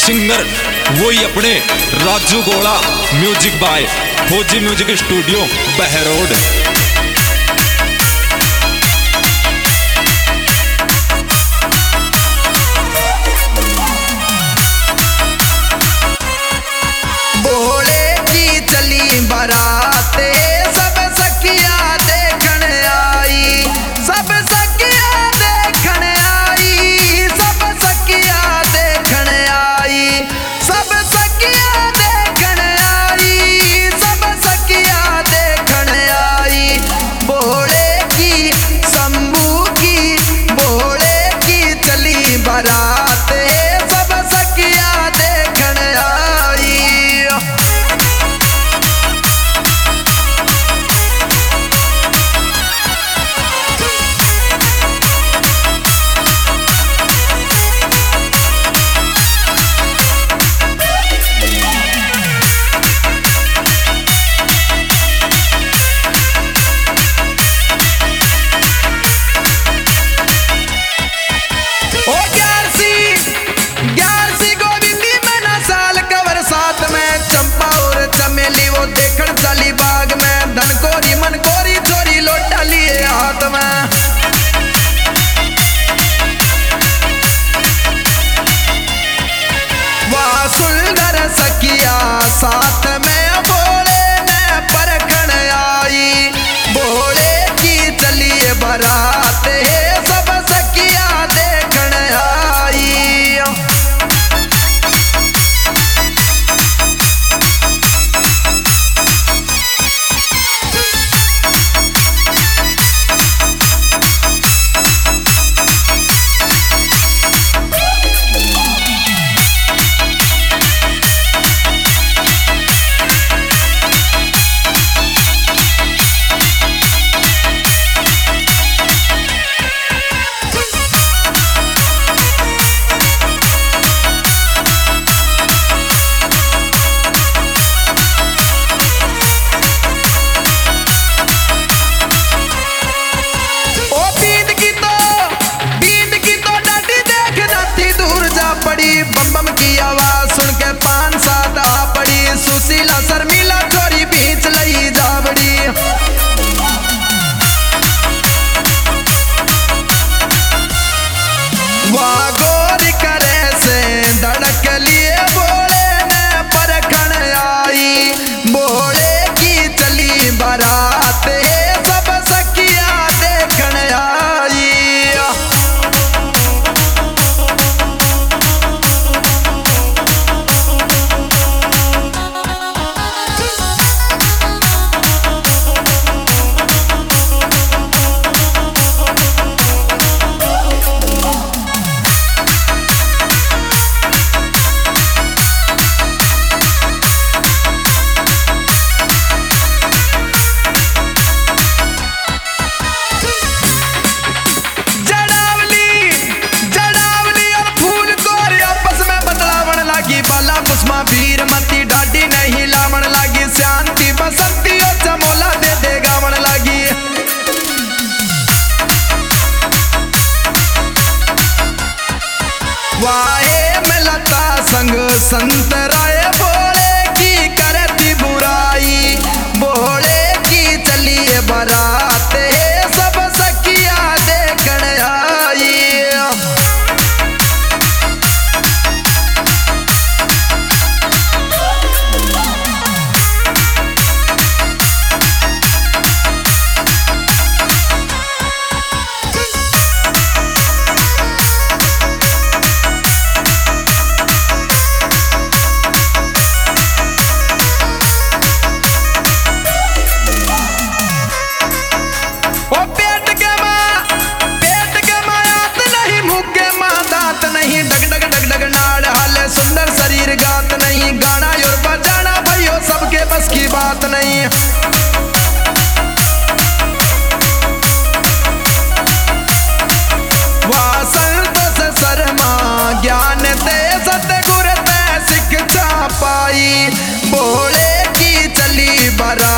Singer वही अपने Raju Gola, music by Fauji music studio Behror. बराते सब सखिया देखण आई, सब सखिया देखण आई, सब सखिया देखण आई, सब सखिया देखण आई, सब सखिया देखण आई। भोले की शंभू की, भोले की चली बराते सब सखिया देखण आई। चमेली वो देखण चली बाग में, धन कोरी मन कोरी चोरी लोटा लिए हाथ में। वाह सुंदर सखिया साथ में भोले ने परखण आई, भोले की चलिए बराते सब सखिया देखण आई। बम बम की आवाज सुन के पान सात आ पड़ी, सुशीला शर्मिला चोरी बीच लई जाबड़ी। वाह गोरी करे से धड़क लिए भोले ने परखण आई, भोले की चली बराते सब सखिया देखण आई। बाला कुसमा वीर मती डाडी नहीं लावण लागी, शांति बसंती और चमोला दे दे गावण लागी। वाहे मिलता संग संत राय, भोले की करती बुराई, भोले की चलिए बराते सब सखिया देखण आई। सुंदर शरीर गात नहीं, गाना और बजाना भैया सबके बस की बात नहीं। वाह संतोष शर्मा ज्ञान दे सतगुरु ते शिक्षा पाई, भोले की चली बरा